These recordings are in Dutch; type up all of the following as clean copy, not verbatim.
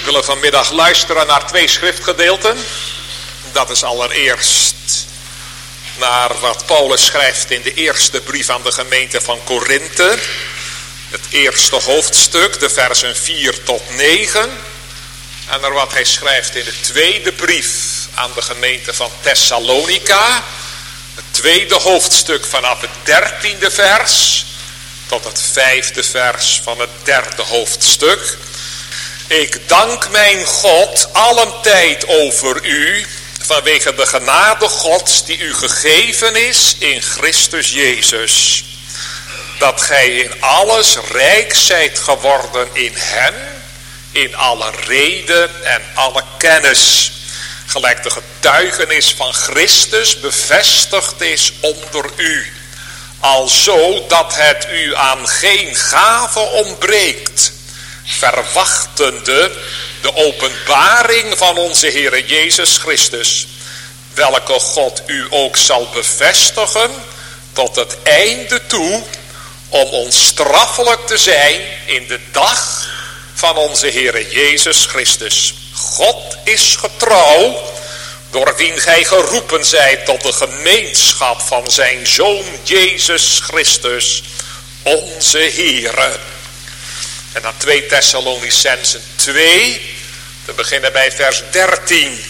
willen vanmiddag luisteren naar 2 schriftgedeelten. Dat is allereerst naar wat Paulus schrijft in de eerste brief aan de gemeente van Korinthe. Het eerste hoofdstuk, de versen 4 tot 9. En naar wat hij schrijft in de tweede brief aan de gemeente van Thessalonica. Het tweede hoofdstuk vanaf het 13e vers tot het 5e vers van het 3e hoofdstuk. Ik dank mijn God alentijd over u, vanwege de genade Gods die u gegeven is in Christus Jezus. Dat gij in alles rijk zijt geworden in hem, in alle rede en alle kennis. Gelijk de getuigenis van Christus bevestigd is onder u. Alzo dat het u aan geen gave ontbreekt, verwachtende de openbaring van onze Heere Jezus Christus, welke God u ook zal bevestigen tot het einde toe, om onstraffelijk te zijn in de dag van onze Heere Jezus Christus. God is getrouw, door wien gij geroepen zijt tot de gemeenschap van zijn Zoon Jezus Christus, onze Heere. En dan 2 Thessalonicenzen 2, we beginnen bij vers 13.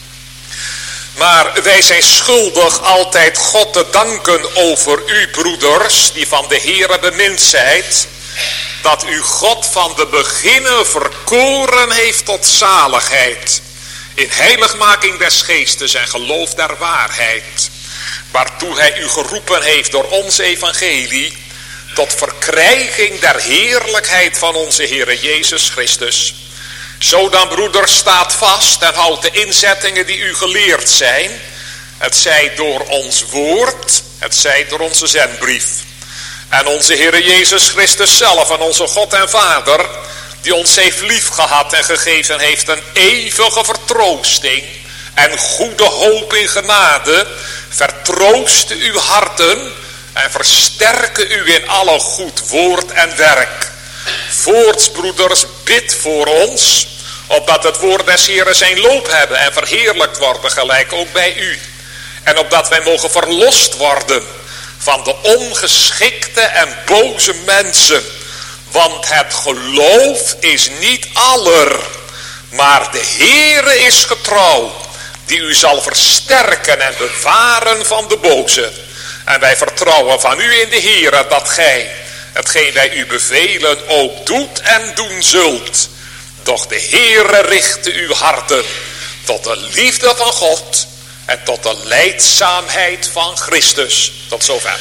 Maar wij zijn schuldig altijd God te danken over u, broeders, die van de Heere bemind zijt, dat u God van de beginnen verkoren heeft tot zaligheid, in heiligmaking des geestes en geloof der waarheid, waartoe hij u geroepen heeft door ons evangelie, tot verkrijging der heerlijkheid van onze Heere Jezus Christus. Zo dan, broeders, staat vast en houdt de inzettingen die u geleerd zijn, het zij door ons woord, het zij door onze zendbrief. En onze Heere Jezus Christus zelf en onze God en Vader, die ons heeft lief gehad en gegeven heeft een eeuwige vertroosting en goede hoop in genade, vertrooste uw harten en versterken u in alle goed woord en werk. Voorts, broeders, bid voor ons, opdat het woord des Heeren zijn loop hebben en verheerlijkt worden, gelijk ook bij u. En opdat wij mogen verlost worden van de ongeschikte en boze mensen. Want het geloof is niet aller, maar de Heere is getrouw, die u zal versterken en bewaren van de boze. En wij vertrouwen van u in de Heere dat gij, hetgeen wij u bevelen, ook doet en doen zult. Doch de Heere richtte uw harten tot de liefde van God en tot de lijdzaamheid van Christus. Tot zover.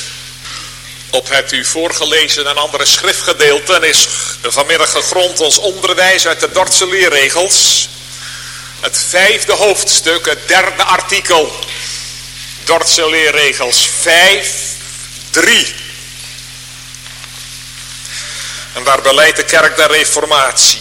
Op het u voorgelezen en andere schriftgedeelten is vanmiddag gegrond ons onderwijs uit de Dordtse leerregels. Het 5e hoofdstuk, het 3e artikel. Dordtse leerregels 5:3. En daar beleidt de kerk der reformatie.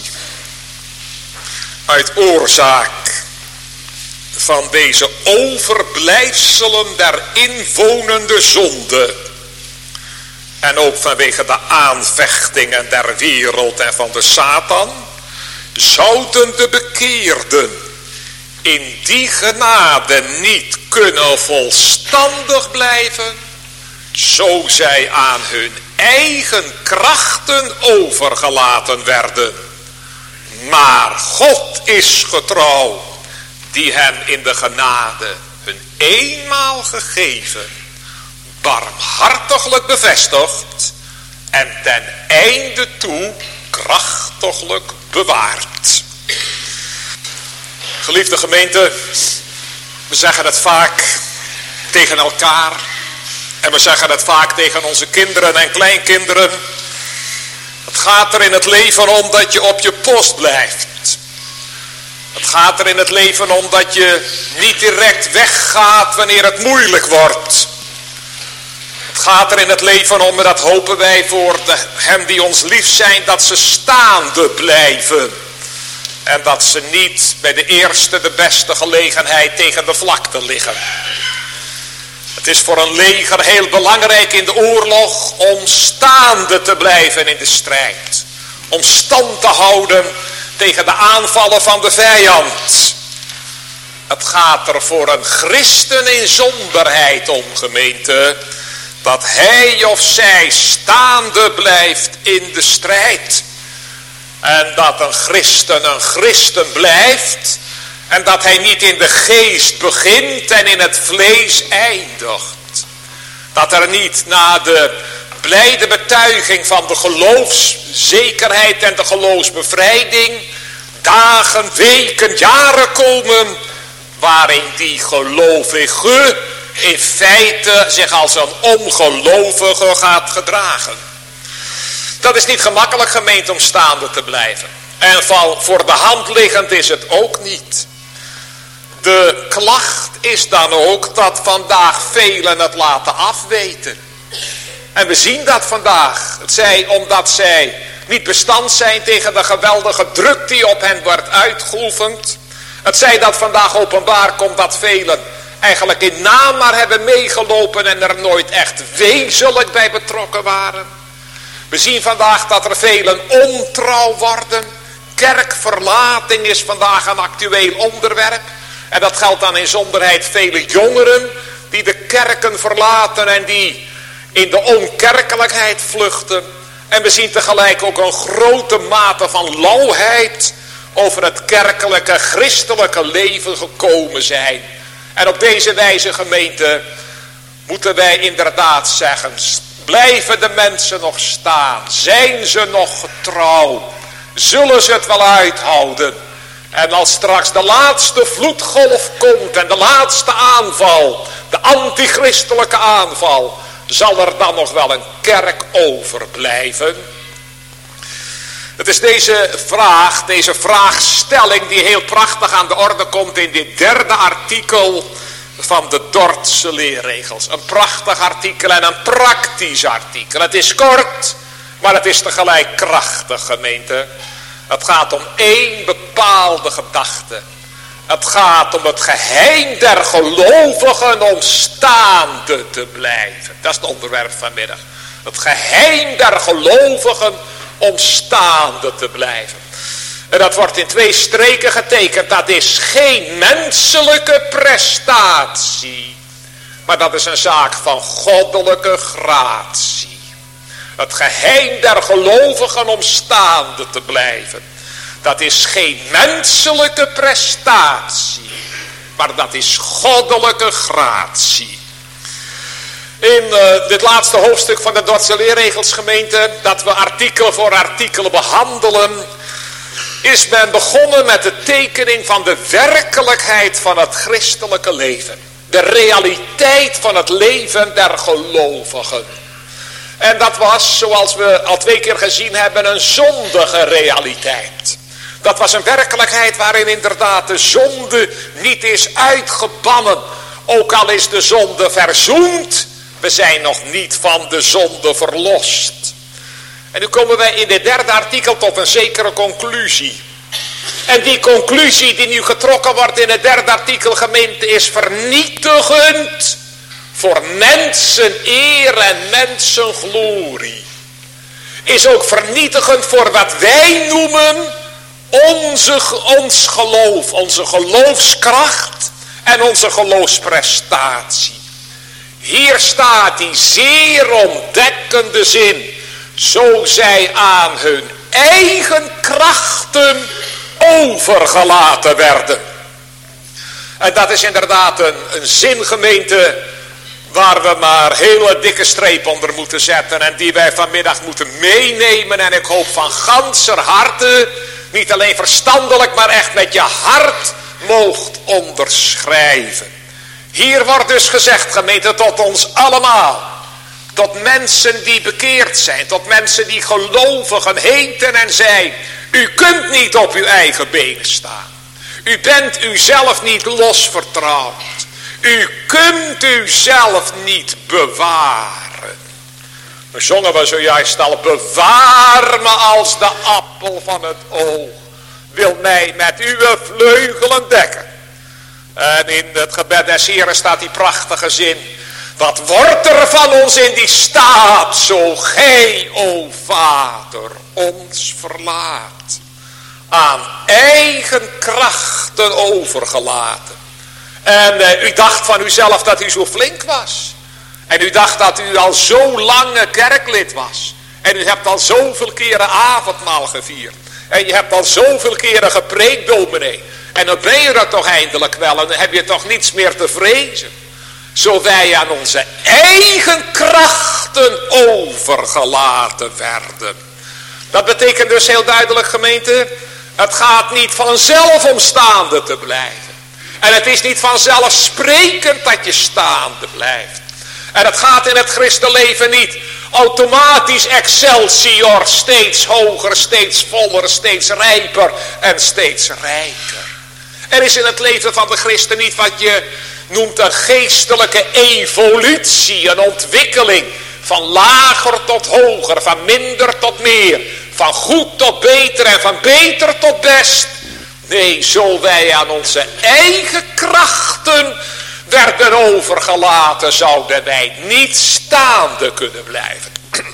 Uit oorzaak van deze overblijfselen der inwonende zonde, en ook vanwege de aanvechtingen der wereld en van de Satan, zouden de bekeerden in die genade niet kunnen volstandig blijven, zo zij aan hun eigen krachten overgelaten werden. Maar God is getrouw, die hen in de genade hun eenmaal gegeven, barmhartiglijk bevestigd en ten einde toe krachtiglijk bewaard. Geliefde gemeente, we zeggen het vaak tegen elkaar en we zeggen het vaak tegen onze kinderen en kleinkinderen. Het gaat er in het leven om dat je op je post blijft. Het gaat er in het leven om dat je niet direct weggaat wanneer het moeilijk wordt. Het gaat er in het leven om, en dat hopen wij voor hen die ons lief zijn, dat ze staande blijven. En dat ze niet bij de eerste, de beste gelegenheid tegen de vlakte liggen. Het is voor een leger heel belangrijk in de oorlog om staande te blijven in de strijd. Om stand te houden tegen de aanvallen van de vijand. Het gaat er voor een christen in zonderheid om, gemeente, dat hij of zij staande blijft in de strijd. En dat een christen blijft. En dat hij niet in de geest begint en in het vlees eindigt. Dat er niet na de blijde betuiging van de geloofszekerheid en de geloofsbevrijding dagen, weken, jaren komen waarin die gelovige in feite zich als een ongelovige gaat gedragen. Dat is niet gemakkelijk, gemeente, om staande te blijven. En voor de hand liggend is het ook niet. De klacht is dan ook dat vandaag velen het laten afweten. En we zien dat vandaag. Het zij omdat zij niet bestand zijn tegen de geweldige druk die op hen wordt uitgeoefend. Het zij dat vandaag openbaar komt dat velen eigenlijk in naam maar hebben meegelopen en er nooit echt wezenlijk bij betrokken waren. We zien vandaag dat er velen ontrouw worden. Kerkverlating is vandaag een actueel onderwerp. En dat geldt dan in zonderheid vele jongeren die de kerken verlaten en die in de onkerkelijkheid vluchten. En we zien tegelijk ook een grote mate van lauwheid over het kerkelijke, christelijke leven gekomen zijn. En op deze wijze, gemeente, moeten wij inderdaad zeggen, blijven de mensen nog staan? Zijn ze nog getrouw? Zullen ze het wel uithouden? En als straks de laatste vloedgolf komt en de laatste aanval, de antichristelijke aanval, zal er dan nog wel een kerk overblijven? Het is deze vraagstelling die heel prachtig aan de orde komt in dit derde artikel van de Dordtse leerregels. Een prachtig artikel en een praktisch artikel. Het is kort, maar het is tegelijk krachtig, gemeente. Het gaat om één bepaalde gedachte. Het gaat om het geheim der gelovigen om staande te blijven. Dat is het onderwerp vanmiddag. Het geheim der gelovigen om staande te blijven. En dat wordt in 2 streken getekend. Dat is geen menselijke prestatie. Maar dat is een zaak van goddelijke gratie. Het geheim der gelovigen om staande te blijven. Dat is geen menselijke prestatie. Maar dat is goddelijke gratie. In dit laatste hoofdstuk van de Dordtse leerregels, gemeente, dat we artikel voor artikel behandelen, is men begonnen met de tekening van de werkelijkheid van het christelijke leven. De realiteit van het leven der gelovigen. En dat was, zoals we al 2 keer gezien hebben, een zondige realiteit. Dat was een werkelijkheid waarin inderdaad de zonde niet is uitgebannen. Ook al is de zonde verzoend, we zijn nog niet van de zonde verlost. En nu komen wij in dit derde artikel tot een zekere conclusie. En die conclusie die nu getrokken wordt in het derde artikel, gemeente, is vernietigend voor mensen eer en mensen glorie. Is ook vernietigend voor wat wij noemen ons geloof, onze geloofskracht en onze geloofsprestatie. Hier staat die zeer ontdekkende zin. Zo zij aan hun eigen krachten overgelaten werden. En dat is inderdaad een zin, gemeente, waar we maar hele dikke streep onder moeten zetten. En die wij vanmiddag moeten meenemen. En ik hoop van ganser harte, niet alleen verstandelijk, maar echt met je hart moogt onderschrijven. Hier wordt dus gezegd, gemeente, tot ons allemaal. Tot mensen die bekeerd zijn. Tot mensen die gelovigen heten en zijn. U kunt niet op uw eigen benen staan. U bent uzelf niet losvertrouwd. U kunt uzelf niet bewaren. We zongen we zojuist al. Bewaar me als de appel van het oog. Wil mij met uw vleugelen dekken. En in het gebed des Heren staat die prachtige zin. Wat wordt er van ons in die staat, zo gij, o Vader, ons verlaat. aan eigen krachten overgelaten. En u dacht van uzelf dat u zo flink was. En u dacht dat u al zo lang kerklid was. En u hebt al zoveel keren avondmaal gevierd. En je hebt al zoveel keren gepreekt, dominee. En dan ben je er toch eindelijk wel. En dan heb je toch niets meer te vrezen. Zo wij aan onze eigen krachten overgelaten werden. Dat betekent dus heel duidelijk, gemeente. Het gaat niet vanzelf om staande te blijven. En het is niet vanzelfsprekend dat je staande blijft. En het gaat in het christenleven niet automatisch excelsior, steeds hoger, steeds voller, steeds rijper en steeds rijker. Er is in het leven van de christen niet wat je noemt een geestelijke evolutie, een ontwikkeling. Van lager tot hoger, van minder tot meer, van goed tot beter en van beter tot best. Nee, zo wij aan onze eigen krachten werden overgelaten, zouden wij niet staande kunnen blijven.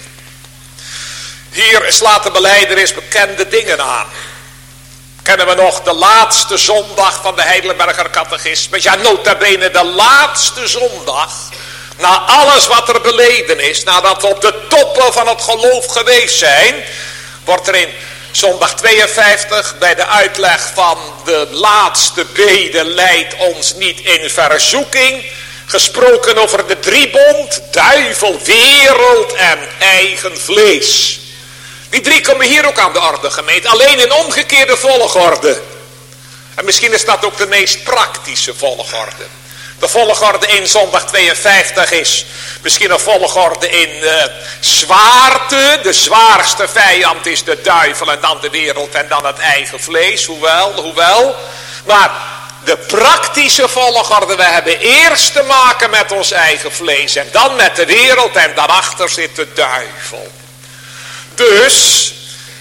Hier slaat de belijdenis bekende dingen aan. Kennen we nog de laatste zondag van de Heidelberger Catechismus? Ja, nota bene de laatste zondag. Na alles wat er beleden is, nadat we op de toppen van het geloof geweest zijn, wordt er in zondag 52 bij de uitleg van de laatste bede leidt ons niet in verzoeking gesproken over de driebond, duivel, wereld en eigen vlees. Die drie komen hier ook aan de orde, gemeente, alleen in omgekeerde volgorde. En misschien is dat ook de meest praktische volgorde. De volgorde in zondag 52 is misschien een volgorde in zwaarte. De zwaarste vijand is de duivel en dan de wereld en dan het eigen vlees. Hoewel. Maar de praktische volgorde, we hebben eerst te maken met ons eigen vlees. En dan met de wereld en daarachter zit de duivel. Dus,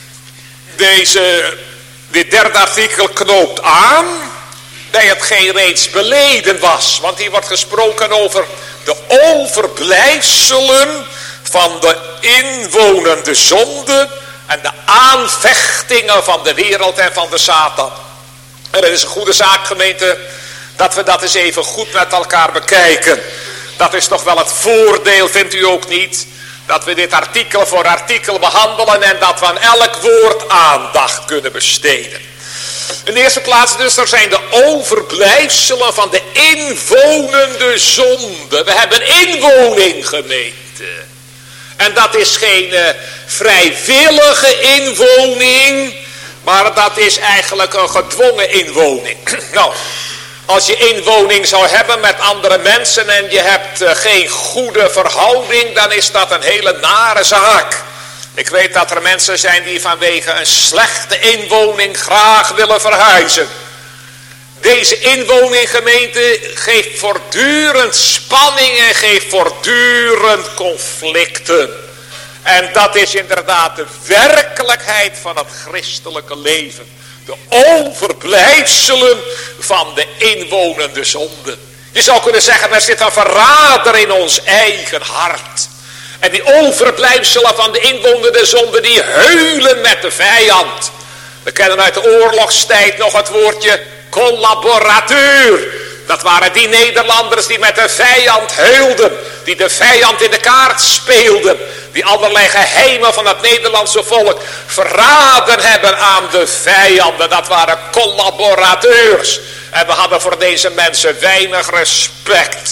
dit derde artikel knoopt aan bij hetgeen reeds beleden was. Want hier wordt gesproken over de overblijfselen van de inwonende zonde en de aanvechtingen van de wereld en van de Satan. En het is een goede zaak, gemeente, dat we dat eens even goed met elkaar bekijken. Dat is toch wel het voordeel, vindt u ook niet? Dat we dit artikel voor artikel behandelen en dat we aan elk woord aandacht kunnen besteden. In de eerste plaats dus, er zijn de overblijfselen van de inwonende zonde. We hebben inwoning, gemeente. En dat is geen vrijwillige inwoning, maar dat is eigenlijk een gedwongen inwoning. Nou, als je inwoning zou hebben met andere mensen en je hebt geen goede verhouding, dan is dat een hele nare zaak. Ik weet dat er mensen zijn die vanwege een slechte inwoning graag willen verhuizen. Deze inwoning, gemeente, geeft voortdurend spanning en geeft voortdurend conflicten. En dat is inderdaad de werkelijkheid van het christelijke leven. De overblijfselen van de inwonende zonde. Je zou kunnen zeggen, er zit een verrader in ons eigen hart. En die overblijfselen van de inwonende zonde, die heulen met de vijand. We kennen uit de oorlogstijd nog het woordje collaborateur. Dat waren die Nederlanders die met de vijand heulden. Die de vijand in de kaart speelden. Die allerlei geheimen van het Nederlandse volk verraden hebben aan de vijanden. Dat waren collaborateurs. En we hadden voor deze mensen weinig respect.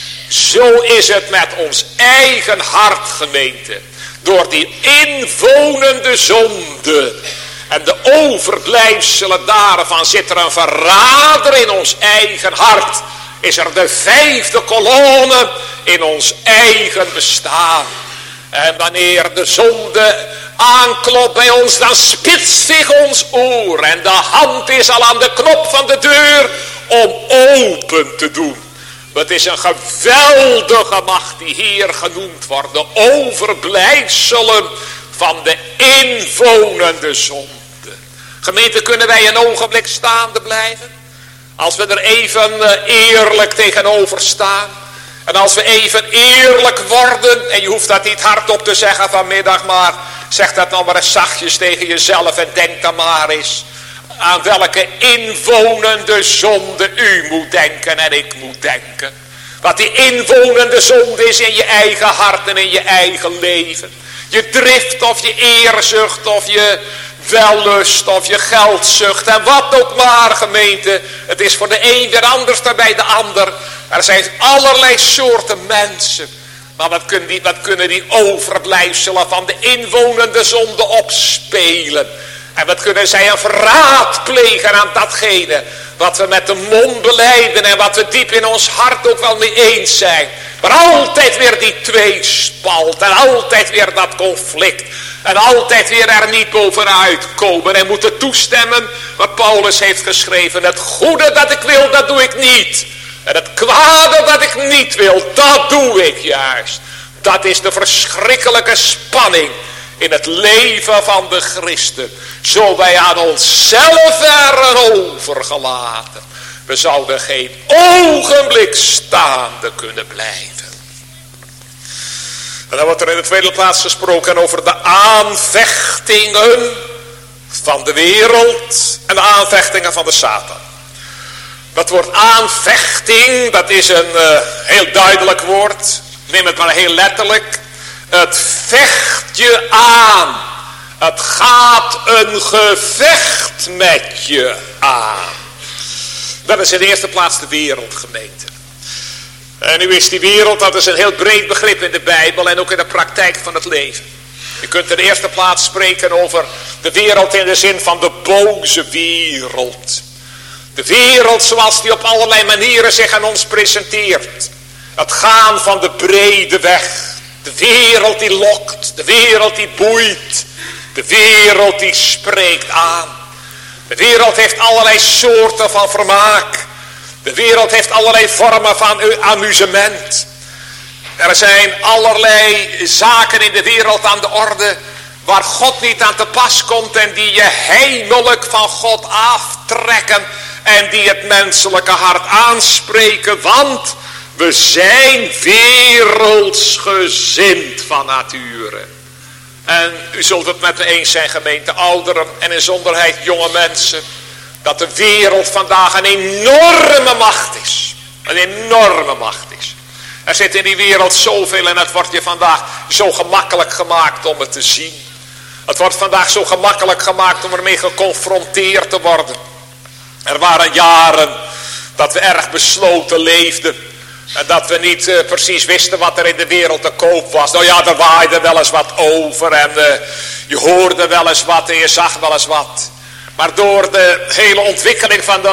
Zo is het met ons eigen hart, gemeente. Door die inwonende zonde en de overblijfselen daarvan zit er een verrader in ons eigen hart. Is er de vijfde kolonne in ons eigen bestaan. En wanneer de zonde aanklopt bij ons, dan spitst zich ons oor. En de hand is al aan de knop van de deur om open te doen. Het is een geweldige macht die hier genoemd wordt. De overblijfselen van de inwonende zonde. Gemeente, kunnen wij een ogenblik staande blijven? Als we er even eerlijk tegenover staan. En als we even eerlijk worden. En je hoeft dat niet hardop te zeggen vanmiddag. Maar zeg dat nou maar eens zachtjes tegen jezelf. En denk dan maar eens. aan welke inwonende zonde u moet denken en ik moet denken. Wat die inwonende zonde is in je eigen hart en in je eigen leven. Je drift of je eerzucht of je wellust of je geldzucht en wat ook maar, gemeente. Het is voor de een weer anders dan bij de ander. Er zijn allerlei soorten mensen. Maar wat kunnen die overblijfselen van de inwonende zonde opspelen? En wat kunnen zij een verraad plegen aan datgene wat we met de mond belijden en wat we diep in ons hart ook wel mee eens zijn. Maar altijd weer die tweespalt en altijd weer dat conflict. En altijd weer er niet bovenuit komen en moeten toestemmen wat Paulus heeft geschreven. Het goede dat ik wil, dat doe ik niet. En het kwade dat ik niet wil, dat doe ik juist. Dat is de verschrikkelijke spanning in het leven van de christen. Zo wij aan onszelf werden overgelaten. We zouden geen ogenblik staande kunnen blijven. En dan wordt er in de tweede plaats gesproken over de aanvechtingen van de wereld en de aanvechtingen van de Satan. Dat woord aanvechting, dat is een heel duidelijk woord. Neem het maar heel letterlijk. Het vecht je aan. Het gaat een gevecht met je aan. Dat is in de eerste plaats de wereldgemeente. En nu is die wereld, dat is een heel breed begrip in de Bijbel en ook in de praktijk van het leven. Je kunt in de eerste plaats spreken over de wereld in de zin van de boze wereld. De wereld zoals die op allerlei manieren zich aan ons presenteert. Het gaan van de brede weg. De wereld die lokt. De wereld die boeit. De wereld die spreekt aan. De wereld heeft allerlei soorten van vermaak. De wereld heeft allerlei vormen van amusement. Er zijn allerlei zaken in de wereld aan de orde waar God niet aan te pas komt en die je heimelijk van God aftrekken en die het menselijke hart aanspreken, want we zijn wereldsgezind van nature. En u zult het met me eens zijn, gemeente, ouderen en in zonderheid jonge mensen, dat de wereld vandaag een enorme macht is. Een enorme macht is. Er zit in die wereld zoveel en het wordt je vandaag zo gemakkelijk gemaakt om het te zien. Het wordt vandaag zo gemakkelijk gemaakt om ermee geconfronteerd te worden. Er waren jaren dat we erg besloten leefden. En dat we niet precies wisten wat er in de wereld te koop was. Nou ja, er waaide wel eens wat over. En je hoorde wel eens wat en je zag wel eens wat. Maar door de hele ontwikkeling van de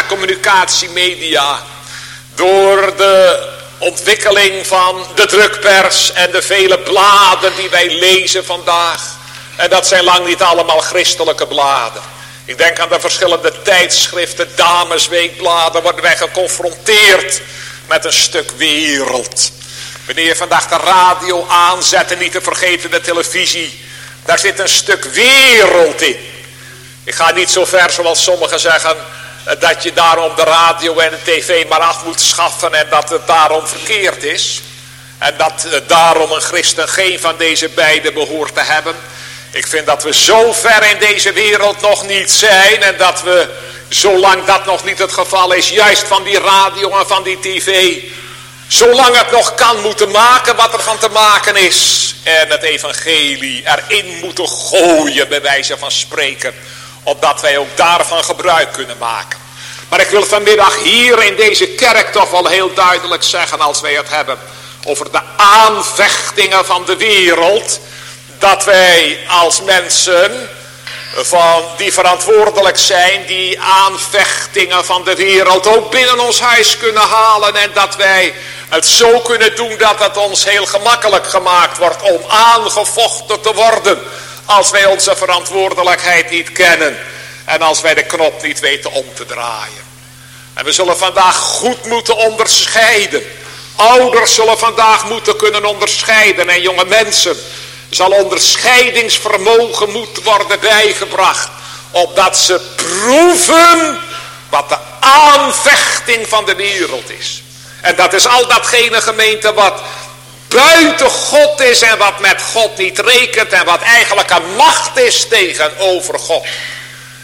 massacommunicatiemedia. Door de ontwikkeling van de drukpers en de vele bladen die wij lezen vandaag. En dat zijn lang niet allemaal christelijke bladen. Ik denk aan de verschillende tijdschriften, damesweekbladen, worden wij geconfronteerd met een stuk wereld. Wanneer je vandaag de radio aanzet en niet te vergeten de televisie, daar zit een stuk wereld in. Ik ga niet zo ver zoals sommigen zeggen, dat je daarom de radio en de tv maar af moet schaffen en dat het daarom verkeerd is. En dat daarom een christen geen van deze beide behoort te hebben. Ik vind dat we zo ver in deze wereld nog niet zijn en dat we, zolang dat nog niet het geval is, juist van die radio en van die tv, zolang het nog kan, moeten maken wat er van te maken is. En het evangelie erin moeten gooien, bij wijze van spreken, opdat wij ook daarvan gebruik kunnen maken. Maar ik wil vanmiddag hier in deze kerk toch wel heel duidelijk zeggen, als wij het hebben over de aanvechtingen van de wereld, dat wij als mensen van die verantwoordelijk zijn, die aanvechtingen van de wereld ook binnen ons huis kunnen halen. En dat wij het zo kunnen doen dat het ons heel gemakkelijk gemaakt wordt om aangevochten te worden. Als wij onze verantwoordelijkheid niet kennen. En als wij de knop niet weten om te draaien. En we zullen vandaag goed moeten onderscheiden. Ouders zullen vandaag moeten kunnen onderscheiden. En jonge mensen, zal onderscheidingsvermogen moeten worden bijgebracht. Opdat ze proeven wat de aanvechting van de wereld is. En dat is al datgene, gemeente, wat buiten God is en wat met God niet rekent. En wat eigenlijk een macht is tegenover God.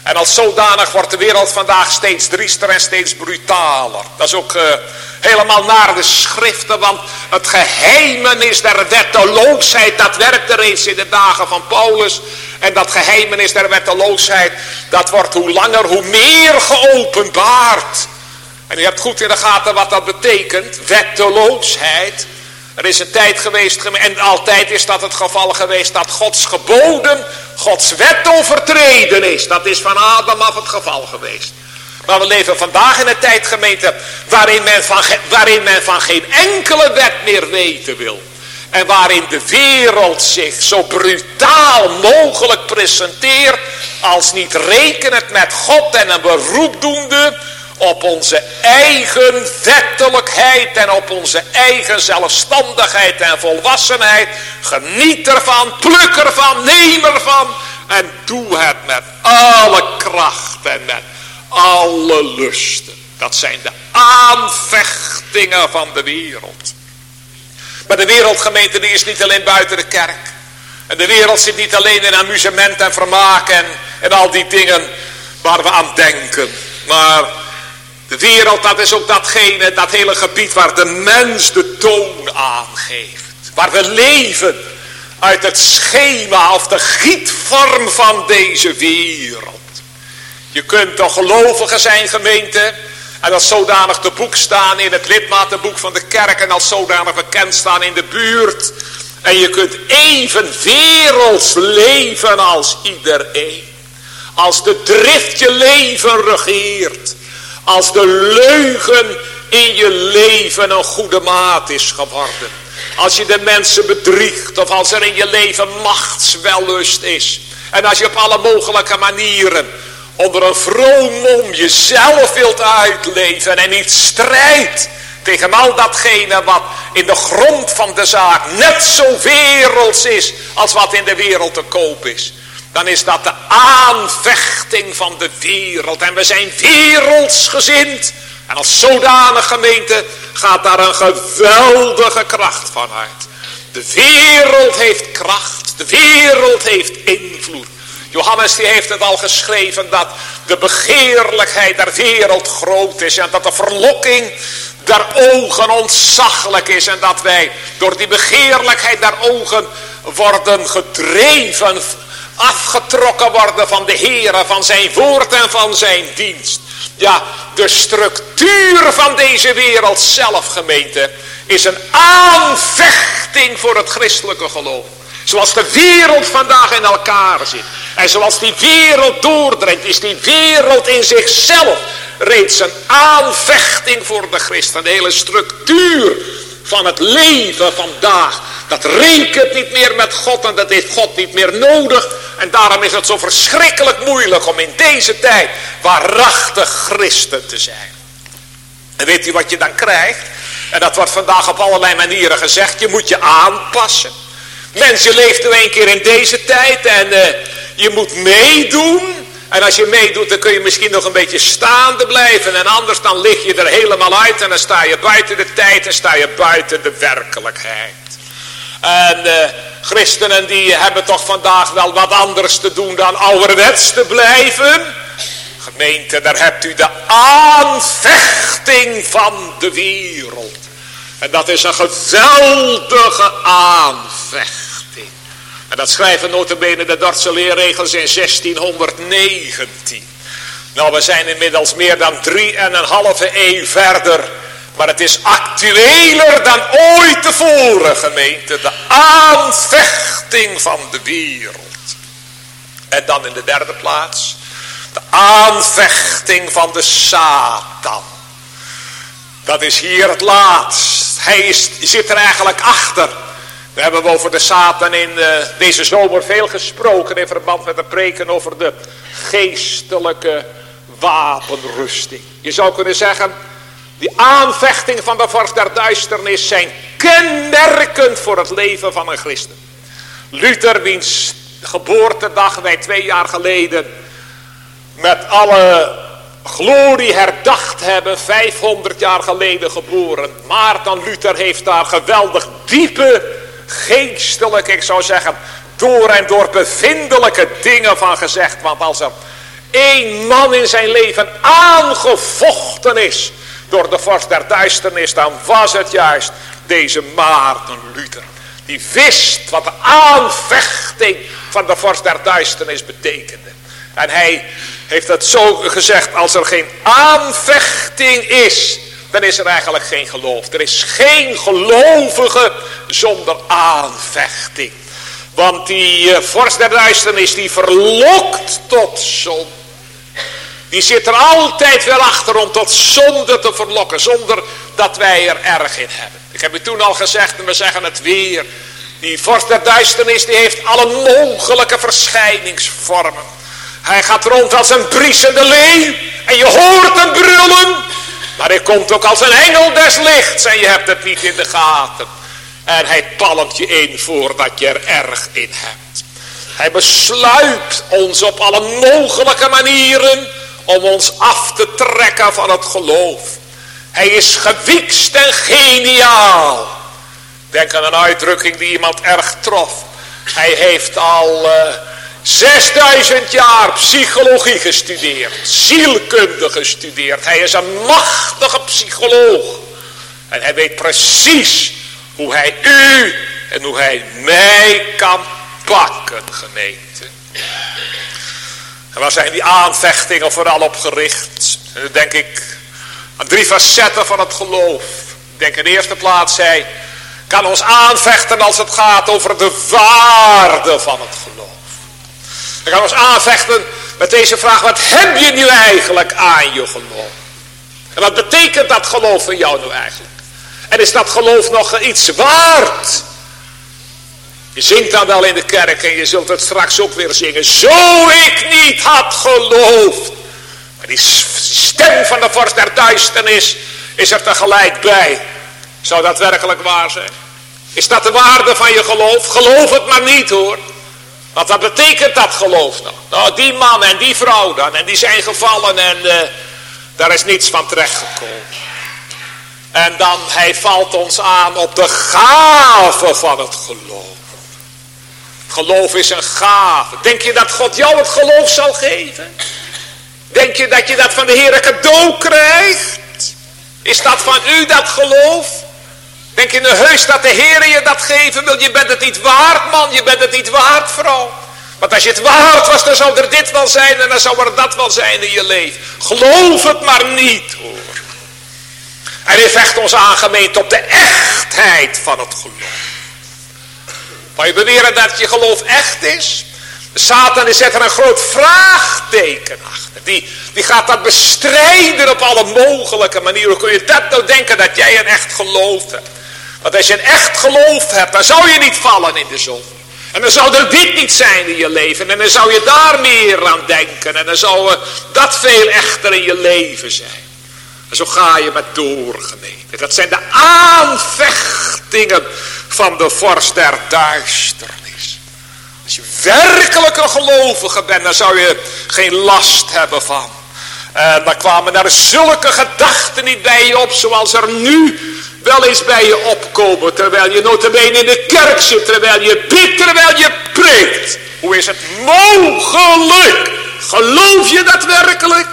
En als zodanig wordt de wereld vandaag steeds driester en steeds brutaler. Dat is ook helemaal naar de schriften, want het geheimenis der wetteloosheid, dat werkte reeds in de dagen van Paulus. En dat geheimenis der wetteloosheid, dat wordt hoe langer hoe meer geopenbaard. En u hebt goed in de gaten wat dat betekent, wetteloosheid. Er is een tijd geweest, en altijd is dat het geval geweest, dat Gods geboden, Gods wet overtreden is. Dat is van Adam af het geval geweest. Maar we leven vandaag in een tijd, gemeente, waarin men van geen enkele wet meer weten wil. En waarin de wereld zich zo brutaal mogelijk presenteert, als niet rekenend met God en een beroep doende op onze eigen wettelijkheid en op onze eigen zelfstandigheid en volwassenheid. Geniet ervan, pluk ervan, neem ervan en doe het met alle kracht en met alle lusten. Dat zijn de aanvechtingen van de wereld. Maar de wereldgemeente die is niet alleen buiten de kerk. En de wereld zit niet alleen in amusement en vermaak en al die dingen waar we aan denken. Maar de wereld, dat is ook datgene, dat hele gebied waar de mens de toon aangeeft. Waar we leven uit het schema of de gietvorm van deze wereld. Je kunt toch gelovige zijn, gemeente, en als zodanig te boek staan in het lidmatenboek van de kerk en als zodanig bekend staan in de buurt. En je kunt even werelds leven als iedereen. Als de drift je leven regeert. Als de leugen in je leven een goede maat is geworden. Als je de mensen bedriegt of als er in je leven machtswellust is. En als je op alle mogelijke manieren onder een vroom mom jezelf wilt uitleven en niet strijdt tegen al datgene wat in de grond van de zaak net zo werelds is als wat in de wereld te koop is. Dan is dat de aanvechting van de wereld. En we zijn wereldsgezind. En als zodanig, gemeente, gaat daar een geweldige kracht van uit. De wereld heeft kracht. De wereld heeft invloed. Johannes die heeft het al geschreven dat de begeerlijkheid der wereld groot is. En dat de verlokking der ogen ontzaglijk is. En dat wij door die begeerlijkheid der ogen worden gedreven, afgetrokken worden van de Heere, van zijn woord en van zijn dienst. Ja, de structuur van deze wereld zelf, gemeente, is een aanvechting voor het christelijke geloof. Zoals de wereld vandaag in elkaar zit. En zoals die wereld doordringt, is die wereld in zichzelf reeds een aanvechting voor de christen. De hele structuur van het leven vandaag, dat rekent niet meer met God en dat heeft God niet meer nodig. En daarom is het zo verschrikkelijk moeilijk om in deze tijd waarachtig christen te zijn. En weet u wat je dan krijgt? En dat wordt vandaag op allerlei manieren gezegd. Je moet je aanpassen. Mensen leeft nu een keer in deze tijd en je moet meedoen. En als je meedoet, dan kun je misschien nog een beetje staande blijven. En anders dan lig je er helemaal uit en dan sta je buiten de tijd en sta je buiten de werkelijkheid. En christenen die hebben toch vandaag wel wat anders te doen dan ouderwets te blijven. Gemeente, daar hebt u de aanvechting van de wereld. En dat is een geweldige aanvechting. En dat schrijven nota bene de Dordtse leerregels in 1619. Nou, we zijn inmiddels meer dan 3,5 eeuw verder. Maar het is actueler dan ooit tevoren, gemeente. De aanvechting van de wereld. En dan in de derde plaats, de aanvechting van de Satan. Dat is hier het laatst. Hij zit er eigenlijk achter. We hebben over de Satan in deze zomer veel gesproken in verband met de preken over de geestelijke wapenrusting. Je zou kunnen zeggen, die aanvechting van de vorst der duisternis zijn kenmerkend voor het leven van een christen. Luther, wiens geboortedag wij 2 jaar geleden met alle glorie herdacht hebben, 500 jaar geleden geboren. Maarten Luther heeft daar geweldig diepe, geestelijke, ik zou zeggen, door en door bevindelijke dingen van gezegd. Want als er één man in zijn leven aangevochten is door de vorst der duisternis, dan was het juist deze Maarten Luther. Die wist wat de aanvechting van de vorst der duisternis betekende. En hij heeft het zo gezegd: als er geen aanvechting is, dan is er eigenlijk geen geloof. Er is geen gelovige zonder aanvechting. Want die vorst der duisternis, die verlokt tot zonde. Die zit er altijd wel achter om tot zonde te verlokken, zonder dat wij er erg in hebben. Ik heb u toen al gezegd en we zeggen het weer. Die vorst der duisternis, die heeft alle mogelijke verschijningsvormen. Hij gaat rond als een briesende leeuw en je hoort hem brullen. Maar hij komt ook als een engel des lichts en je hebt het niet in de gaten. En hij palmt je in voordat je er erg in hebt. Hij besluit ons op alle mogelijke manieren om ons af te trekken van het geloof. Hij is gewiekst en geniaal. Denk aan een uitdrukking die iemand erg trof. Hij heeft al 6000 jaar psychologie gestudeerd. Zielkunde gestudeerd. Hij is een machtige psycholoog. En hij weet precies hoe hij u en hoe hij mij kan pakken, gemeente. En waar zijn die aanvechtingen vooral op gericht? En dan denk ik aan 3 facetten van het geloof. Ik denk in de eerste plaats, hij kan ons aanvechten als het gaat over de waarde van het geloof. Hij kan ons aanvechten met deze vraag: wat heb je nu eigenlijk aan je geloof? En wat betekent dat geloof voor jou nu eigenlijk? En is dat geloof nog iets waard? Je zingt dan wel in de kerk en je zult het straks ook weer zingen. Zo ik niet had geloofd. Maar die stem van de vorst der duisternis is er tegelijk bij. Zou dat werkelijk waar zijn? Is dat de waarde van je geloof? Geloof het maar niet hoor. Want wat betekent dat geloof nog? Nou, die man en die vrouw dan. En die zijn gevallen en daar is niets van terechtgekomen. En dan, hij valt ons aan op de gave van het geloof. Geloof is een gave. Denk je dat God jou het geloof zal geven? Denk je dat je dat van de Heere cadeau krijgt? Is dat van u dat geloof? Denk je nou heus dat de Heere je dat geven wil? Je bent het niet waard man, je bent het niet waard vrouw. Want als je het waard was, dan zou er dit wel zijn en dan zou er dat wel zijn in je leven. Geloof het maar niet hoor. En hij vecht ons aan gemeente op de echtheid van het geloof. Wou je beweren dat je geloof echt is? De Satan zet er een groot vraagteken achter. Die gaat dat bestrijden op alle mogelijke manieren. Hoe kun je dat nou denken dat jij een echt geloof hebt? Want als je een echt geloof hebt, dan zou je niet vallen in de zon. En dan zou er dit niet zijn in je leven. En dan zou je daar meer aan denken. En dan zou dat veel echter in je leven zijn. En zo ga je met door, gemeente. Dat zijn de aanvechtingen van de vorst der duisternis. Als je werkelijk een gelovige bent, dan zou je geen last hebben van. En dan kwamen er zulke gedachten niet bij je op, zoals er nu wel eens bij je opkomen. Terwijl je nota bene in de kerk zit, terwijl je bidt, terwijl je preekt. Hoe is het mogelijk? Geloof je dat werkelijk?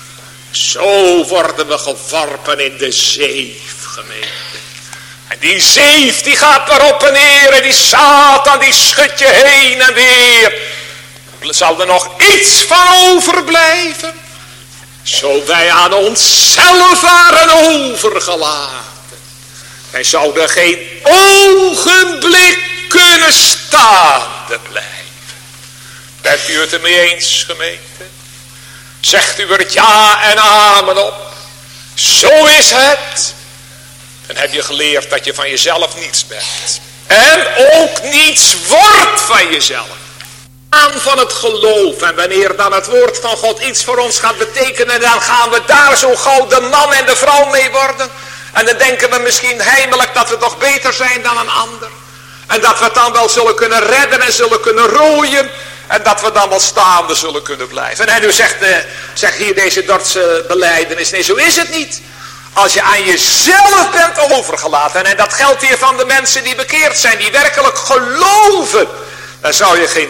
Zo worden we geworpen in de zeef, gemeente. En die zeef die gaat maar op en neer en die Satan die schudt je heen en weer. Zal er nog iets van overblijven? Zo wij aan onszelf waren overgelaten. Wij zouden geen ogenblik kunnen staande blijven. Bent u het ermee eens, gemeente? Zegt u er het ja en amen op. Zo is het. Dan heb je geleerd dat je van jezelf niets bent. En ook niets wordt van jezelf. Aan van het geloof. En wanneer dan het woord van God iets voor ons gaat betekenen, dan gaan we daar zo gauw de man en de vrouw mee worden. En dan denken we misschien heimelijk dat we toch beter zijn dan een ander. En dat we het dan wel zullen kunnen redden en zullen kunnen rooien. En dat we dan wel staande zullen kunnen blijven. En u zegt hier deze Dordtse belijdenis. Nee, zo is het niet. Als je aan jezelf bent overgelaten. En dat geldt hier van de mensen die bekeerd zijn. Die werkelijk geloven. Dan zou je geen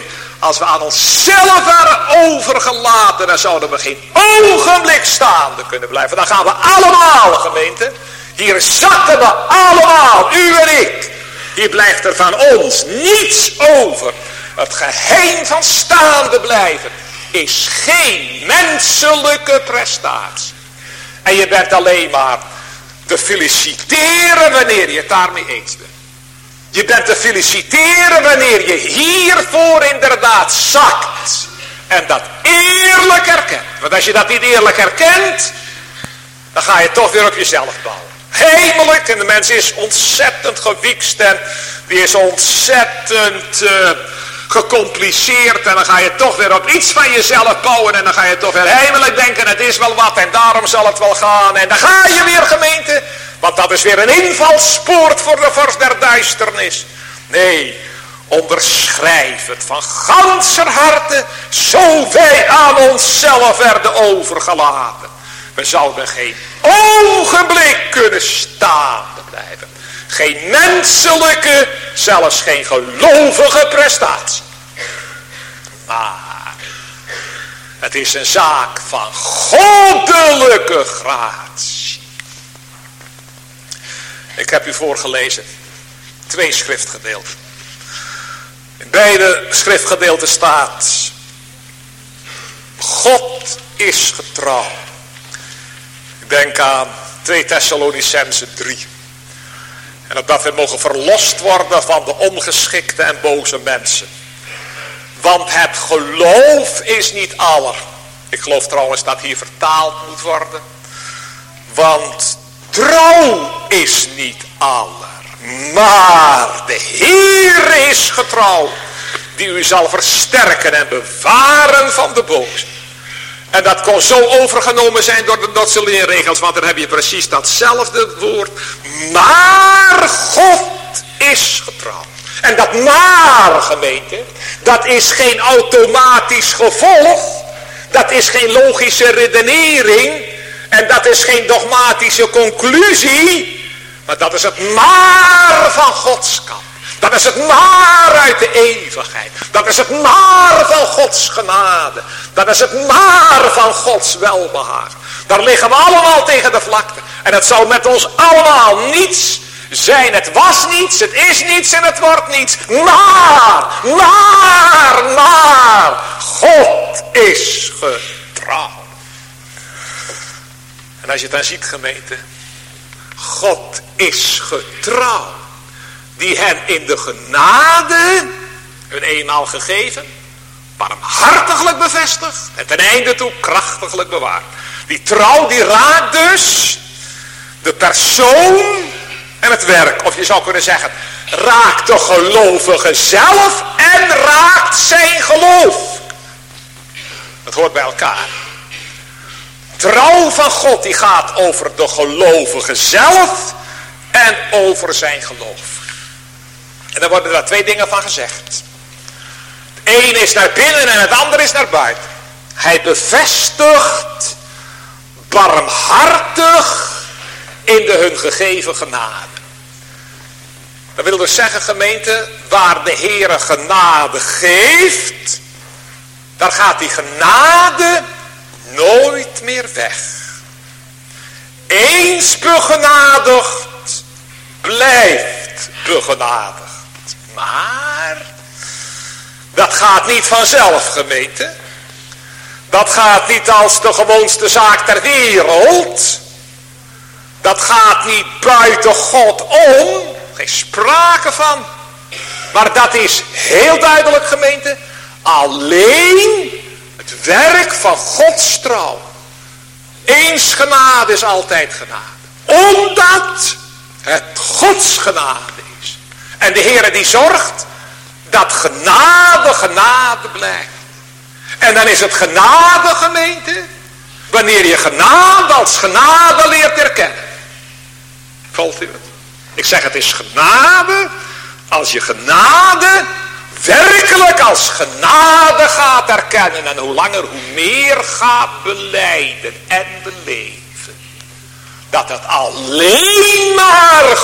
Als we aan onszelf waren overgelaten, dan zouden we geen ogenblik staande kunnen blijven. Dan gaan we allemaal, gemeente. Hier zakken we allemaal, u en ik. Hier blijft er van ons niets over. Het geheim van staande blijven is geen menselijke prestatie. En je bent alleen maar te feliciteren wanneer je het daarmee eens bent. Je bent te feliciteren wanneer je hiervoor inderdaad zakt. En dat eerlijk herkent. Want als je dat niet eerlijk herkent, dan ga je toch weer op jezelf bouwen. Hemelijk, en de mens is ontzettend gewiekst en die is ontzettend gecompliceerd. En dan ga je toch weer op iets van jezelf bouwen en dan ga je toch weer hemelijk denken, het is wel wat en daarom zal het wel gaan. En dan ga je weer, gemeente, want dat is weer een invalspoort voor de vorst der duisternis. Nee, onderschrijf het van ganser harte, zo wij aan onszelf werden overgelaten. We zouden geen ogenblik kunnen staande blijven. Geen menselijke, zelfs geen gelovige prestatie. Maar het is een zaak van goddelijke gratie. Ik heb u voorgelezen 2 schriftgedeelten. In beide schriftgedeelten staat: God is getrouw. Ik denk aan 2 Thessalonicenzen 3. En dat we mogen verlost worden van de ongeschikte en boze mensen. Want het geloof is niet aller. Ik geloof trouwens dat hier vertaald moet worden. Want trouw is niet aller. Maar de Heer is getrouw. Die u zal versterken en bewaren van de boze. En dat kon zo overgenomen zijn door de Dordtse leerregels. Want dan heb je precies datzelfde woord. Maar God is getrouw. En dat maar, gemeente, dat is geen automatisch gevolg. Dat is geen logische redenering. En dat is geen dogmatische conclusie. Maar dat is het maar van Gods kant. Dat is het maar uit de eeuwigheid. Dat is het maar van Gods genade. Dat is het maar van Gods welbehagen. Daar liggen we allemaal tegen de vlakte. En het zou met ons allemaal niets zijn. Het was niets, het is niets en het wordt niets. Maar God is getrouw. En als je het dan ziet, gemeente. God is getrouw. Die hen in de genade, hun eenmaal gegeven, barmhartiglijk bevestigd en ten einde toe krachtiglijk bewaard. Die trouw die raakt dus de persoon en het werk. Of je zou kunnen zeggen, raakt de gelovige zelf en raakt zijn geloof. Dat hoort bij elkaar. Trouw van God die gaat over de gelovige zelf en over zijn geloof. En dan worden daar 2 dingen van gezegd. Het een is naar binnen en het ander is naar buiten. Hij bevestigt barmhartig in de hun gegeven genade. Dat wil dus zeggen, gemeente, waar de Heere genade geeft, daar gaat die genade nooit meer weg. Eens begenadigd, blijft begenadigd. Maar dat gaat niet vanzelf, gemeente. Dat gaat niet als de gewoonste zaak ter wereld. Dat gaat niet buiten God om. Geen sprake van. Maar dat is heel duidelijk, gemeente. Alleen het werk van Gods trouw. Eens genade is altijd genade. Omdat het Gods genade is. En de Heere die zorgt dat genade blijft. En dan is het genade, gemeente, wanneer je genade als genade leert herkennen. Valt u het? Ik zeg, het is genade als je genade werkelijk als genade gaat herkennen. En hoe langer hoe meer gaat belijden en beleven. Dat het alleen maar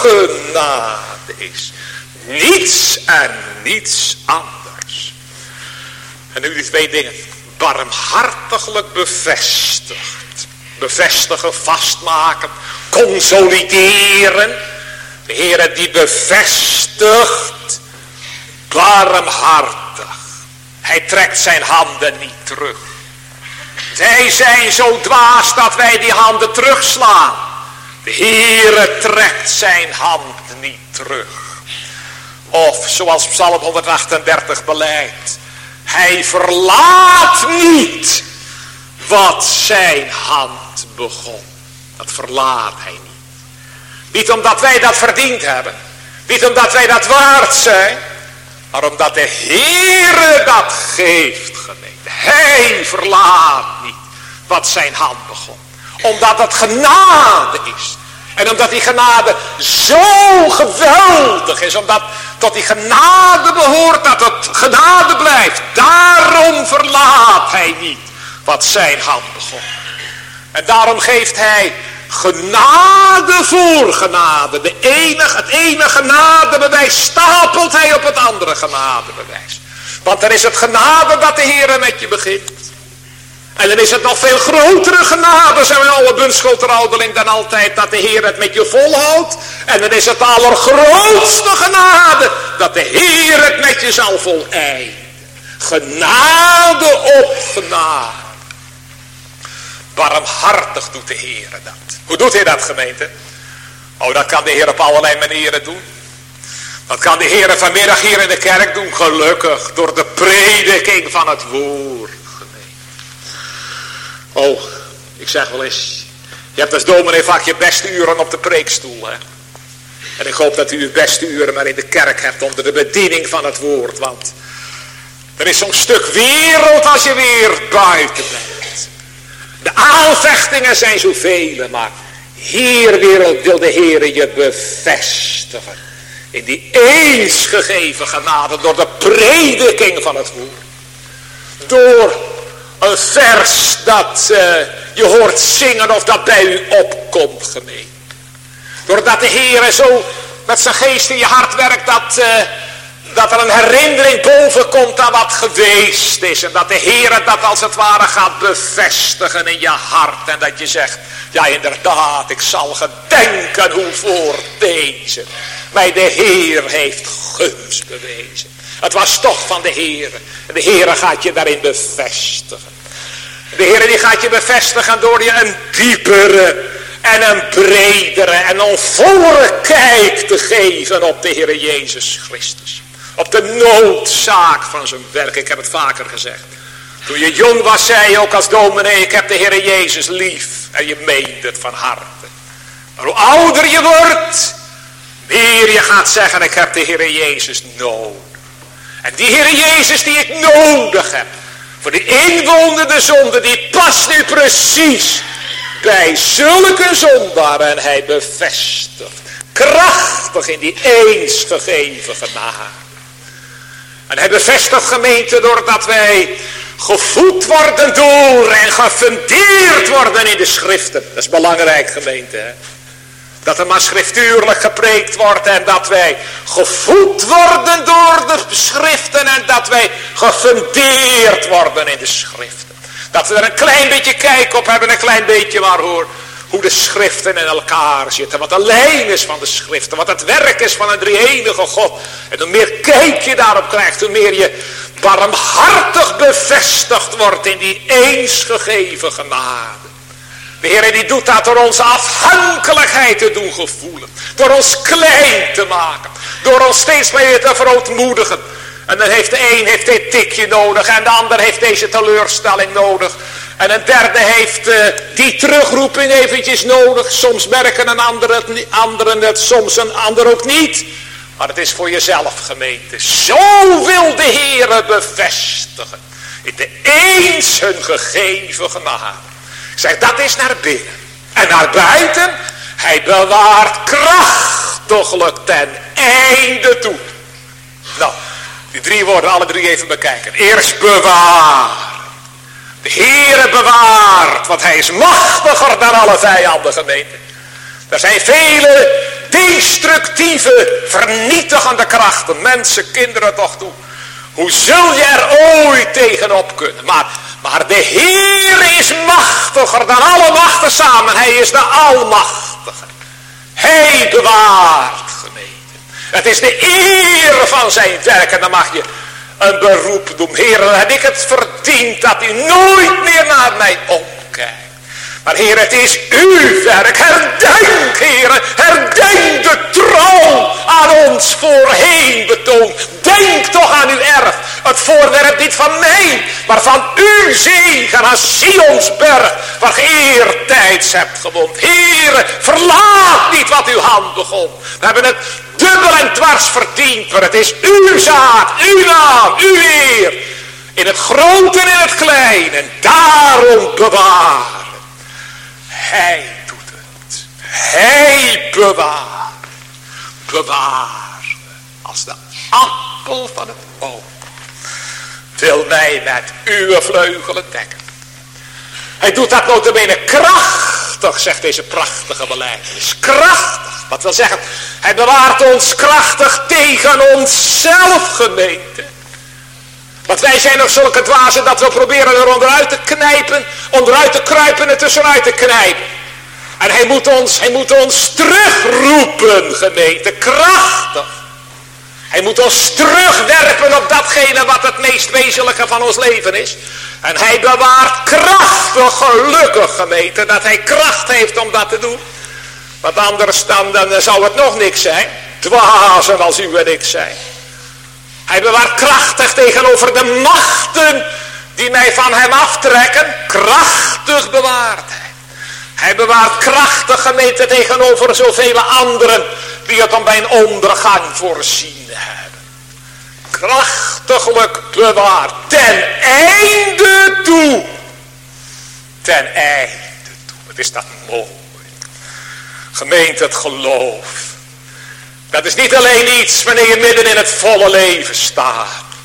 genade is. Niets en niets anders. En nu die twee dingen. Barmhartiglijk bevestigd. Bevestigen, vastmaken, consolideren. De Heere die bevestigt. Barmhartig. Hij trekt zijn handen niet terug. Wij zijn zo dwaas dat wij die handen terugslaan. De Heere trekt zijn hand niet terug. Of zoals Psalm 138 beleidt. Hij verlaat niet wat zijn hand begon. Dat verlaat hij niet. Niet omdat wij dat verdiend hebben. Niet omdat wij dat waard zijn. Maar omdat de Heere dat geeft, gemeente. Hij verlaat niet wat zijn hand begon. Omdat het genade is. En omdat die genade zo geweldig is. Omdat tot die genade behoort dat het genade blijft. Daarom verlaat hij niet wat zijn hand begon. En daarom geeft hij genade voor genade. Het ene genadebewijs stapelt hij op het andere genadebewijs. Want dan is het genade dat de Heer met je begint. En dan is het nog veel grotere genade, zijn we alle bundschuldroudeling dan altijd, dat de Heer het met je volhoudt. En dan is het allergrootste genade, dat de Heer het met je zal voleinden. Genade op genade. Barmhartig doet de Heer dat. Hoe doet hij dat, gemeente? Oh, dat kan de Heer op allerlei manieren doen. Dat kan de Heer vanmiddag hier in de kerk doen, gelukkig, door de prediking van het woord. Oh, ik zeg wel eens, je hebt als dominee vaak je beste uren op de preekstoel, hè. En ik hoop dat u uw beste uren maar in de kerk hebt onder de bediening van het woord, want er is zo'n stuk wereld als je weer buiten bent. De aanvechtingen zijn zoveel, maar hier wil de Heer je bevestigen in die eens gegeven genade door de prediking van het woord. Door een vers dat je hoort zingen of dat bij u opkomt, gemeente. Doordat de Heer zo met zijn geest in je hart werkt dat er een herinnering boven komt aan wat geweest is. En dat de Heer dat als het ware gaat bevestigen in je hart. En dat je zegt, ja inderdaad, ik zal gedenken hoe voor deze mij de Heer heeft gunst bewezen. Het was toch van de Heer. En de Heer gaat je daarin bevestigen. De Heer die gaat je bevestigen door je een diepere en een bredere en een volle kijk te geven op de Heer Jezus Christus. Op de noodzaak van zijn werk. Ik heb het vaker gezegd. Toen je jong was zei je ook als dominee, ik heb de Heer Jezus lief. En je meent het van harte. Maar hoe ouder je wordt, meer je gaat zeggen, ik heb de Heer Jezus nodig. En die Heer Jezus die ik nodig heb, voor die inwonende zonde, die past nu precies bij zulke zondaren. En hij bevestigt krachtig in die eens gegeven genade. En hij bevestigt, gemeente, doordat wij gevoed worden door en gefundeerd worden in de schriften. Dat is belangrijk, gemeente, hè? Dat er maar schriftuurlijk gepreekt wordt en dat wij gevoed worden door de schriften en dat wij gefundeerd worden in de schriften. Dat we er een klein beetje kijk op hebben, een klein beetje maar hoor, hoe de schriften in elkaar zitten. Wat de lijn is van de schriften, wat het werk is van een drie-enige God. En hoe meer kijk je daarop krijgt, hoe meer je barmhartig bevestigd wordt in die eens gegeven genade. De Heer die doet dat door onze afhankelijkheid te doen gevoelen. Door ons klein te maken. Door ons steeds meer te verootmoedigen. En dan heeft de een dit tikje nodig. En de ander heeft deze teleurstelling nodig. En een derde heeft die terugroeping eventjes nodig. Soms merken anderen het, soms een ander ook niet. Maar het is voor jezelf, gemeente. Zo wil de Heer bevestigen. In de eens hun gegeven genade. Ik zeg, dat is naar binnen. En naar buiten, hij bewaart krachtiglijk ten einde toe. Nou, die drie woorden, alle drie even bekijken. Eerst bewaar. De Heere bewaart, want hij is machtiger dan alle vijanden, gemeente. Er zijn vele destructieve, vernietigende krachten. Mensen, kinderen toch toe. Hoe zul je er ooit tegenop kunnen? Maar de Heer is machtiger dan alle machten samen. Hij is de Almachtige. Hij bewaart, gemeente. Het is de eer van zijn werk. En dan mag je een beroep doen. Heer, dan heb ik het verdiend dat u nooit meer naar mij omkijkt. Maar Heer, het is uw werk. Herdenk, Heer, herdenk de trouw aan ons voorheen betoond. Denk toch aan uw erf. Het voorwerp niet van mij, maar van uw zegen aan Sionsberg, waar ge eertijds hebt gewoond. Heer, verlaat niet wat uw hand begon. We hebben het dubbel en dwars verdiend, maar het is uw zaak, uw naam, uw eer. In het grote en in het kleine. En daarom bewaren. Hij doet het. Hij bewaart. Bewaar als de appel van het oog. Wil mij met uw vleugelen dekken. Hij doet dat notabene krachtig, zegt deze prachtige belijdenis. Krachtig. Wat wil zeggen, hij bewaart ons krachtig tegen onszelf, gemeente. Want wij zijn nog zulke dwazen dat we proberen er onderuit te knijpen, onderuit te kruipen en tussenuit te knijpen. En hij moet ons terugroepen, gemeente, krachtig. Hij moet ons terugwerpen op datgene wat het meest wezenlijke van ons leven is. En hij bewaart krachtig, gelukkig, gemeente, dat hij kracht heeft om dat te doen. Want anders dan zou het nog niks zijn. Dwazen als u en ik zijn. Hij bewaart krachtig tegenover de machten die mij van hem aftrekken. Krachtig bewaart hij. Hij bewaart krachtig, gemeente, tegenover zoveel anderen die het om mijn ondergang voorzien hebben. Krachtiglijk bewaard. Ten einde toe. Ten einde toe. Wat is dat mooi. Gemeente, het geloof. Dat is niet alleen iets wanneer je midden in het volle leven staat.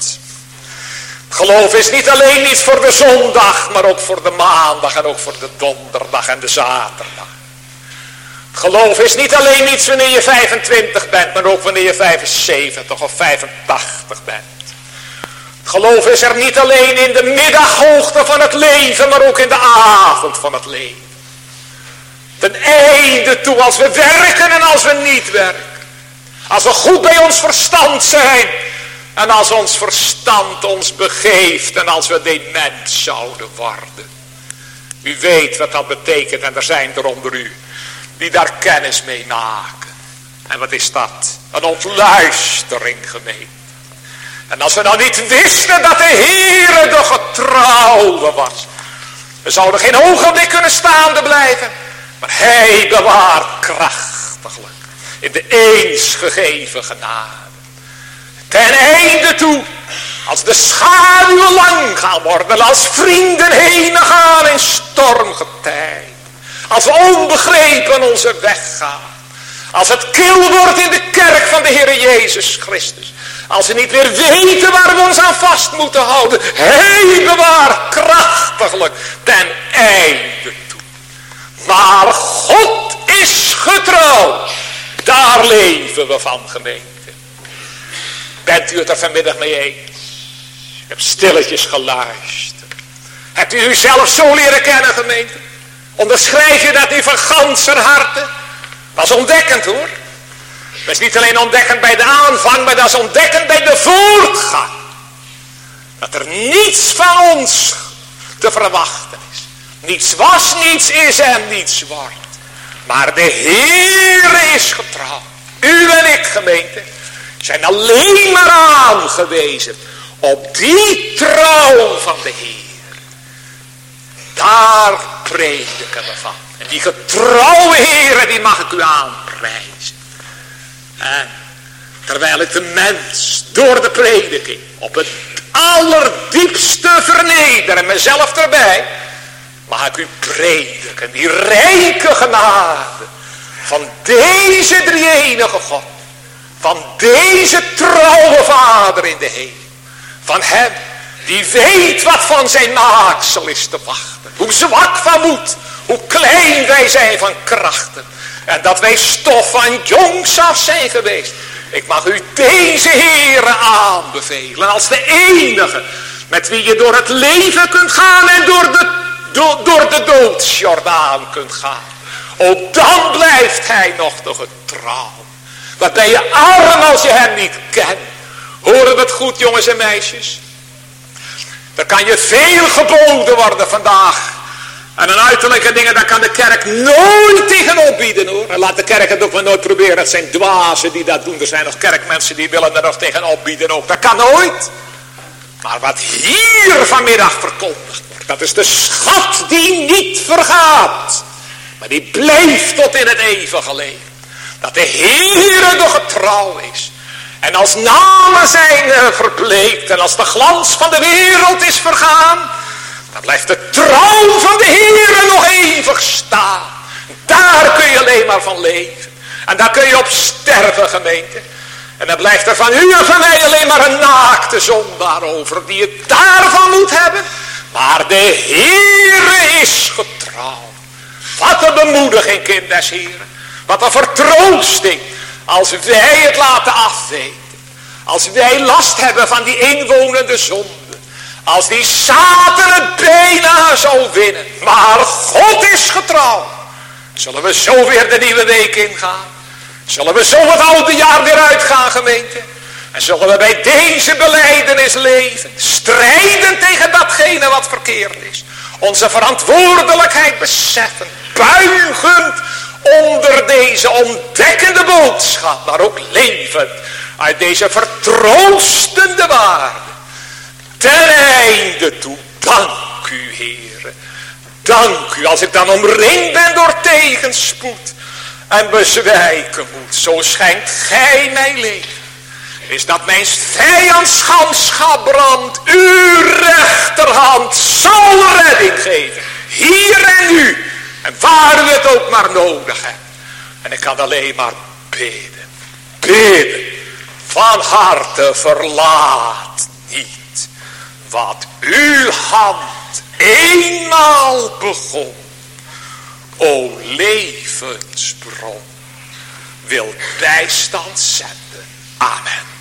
Geloof is niet alleen iets voor de zondag, maar ook voor de maandag en ook voor de donderdag en de zaterdag. Geloof is niet alleen iets wanneer je 25 bent, maar ook wanneer je 75 of 85 bent. Geloof is er niet alleen in de middaghoogte van het leven, maar ook in de avond van het leven. Ten einde toe, als we werken en als we niet werken. Als we goed bij ons verstand zijn. En als ons verstand ons begeeft. En als we dement zouden worden. U weet wat dat betekent. En er zijn er onder u. Die daar kennis mee maken. En wat is dat? Een ontluistering, gemeente. En als we nou niet wisten dat de Heere de getrouwe was. We zouden geen ogenblik kunnen staande blijven. Maar hij bewaart krachtiglijk. In de eens gegeven genade. Ten einde toe. Als de schaduwen lang gaan worden. Als vrienden heen gaan in stormgetij. Als we onbegrepen onze weg gaan. Als het kil wordt in de kerk van de Heer Jezus Christus. Als we niet meer weten waar we ons aan vast moeten houden. Hij bewaart krachtiglijk ten einde toe. Maar God is getrouw. Daar leven we van, gemeente. Bent u het er vanmiddag mee eens? Ik heb stilletjes geluisterd. Hebt u uzelf zo leren kennen, gemeente? Onderschrijf je dat nu van ganser harte? Dat is ontdekkend, hoor. Dat is niet alleen ontdekkend bij de aanvang, maar dat is ontdekkend bij de voortgang. Dat er niets van ons te verwachten is. Niets was, niets is en niets wordt. Maar de Heer is getrouw. U en ik, gemeente, zijn alleen maar aangewezen op die trouw van de Heer. Daar prediken we van. En die getrouwe Heer, die mag ik u aanprijzen. En terwijl ik de mens door de prediking op het allerdiepste verneder en mezelf erbij, mag ik u prediken die rijke genade van deze drie-enige God. Van deze trouwe Vader in de hemel. Van hem die weet wat van zijn maaksel is te wachten. Hoe zwak van moed. Hoe klein wij zijn van krachten. En dat wij stof van jongs af zijn geweest. Ik mag u deze Heere aanbevelen als de enige met wie je door het leven kunt gaan en door de doodsjordaan kunt gaan. Ook dan blijft hij nog te getrouw. Wat ben je arm als je hem niet kent. Horen we het goed, jongens en meisjes? Er kan je veel geboden worden vandaag. En aan uiterlijke dingen, daar kan de kerk nooit tegenop bieden, hoor. En laat de kerk het ook maar nooit proberen. Het zijn dwazen die dat doen. Er zijn nog kerkmensen die willen er nog tegenop bieden ook. Dat kan nooit. Maar wat hier vanmiddag verkondigd wordt, dat is de schat die niet vergaat. Maar die blijft tot in het eeuwige leven. Dat de Heere de getrouw is. En als namen zijn verbleekt en als de glans van de wereld is vergaan, dan blijft de trouw van de Heere nog eeuwig staan. Daar kun je alleen maar van leven. En daar kun je op sterven, gemeente. En dan blijft er van u en van mij alleen maar een naakte zondaar over, die het daarvan moet hebben. Maar de Heere is getrouw. Wat een bemoediging, kind des Heeren. Wat een vertroosting. Als wij het laten afweten. Als wij last hebben van die inwonende zonde. Als die Satan het bijna zou winnen. Maar God is getrouw. Zullen we zo weer de nieuwe week ingaan? Zullen we zo het oude jaar weer uitgaan, gemeente? En zullen we bij deze belijdenis leven? Strijden tegen datgene wat verkeerd is. Onze verantwoordelijkheid beseffen. Buigend onder deze ontdekkende boodschap. Maar ook levend uit deze vertroostende waarde. Ten einde toe, dank u, Heere. Dank u, als ik dan omringd ben door tegenspoed en bezwijken moet. Zo schenkt gij mij leven. Is dat mijn vijandschap brandt, uw rechterhand zal redding geven. Hier en nu. En waar u het ook maar nodig hebt. En ik kan alleen maar bidden. Bidden. Van harte verlaat niet. Wat uw hand eenmaal begon. O levensbron. Wil bijstand zenden. Amen.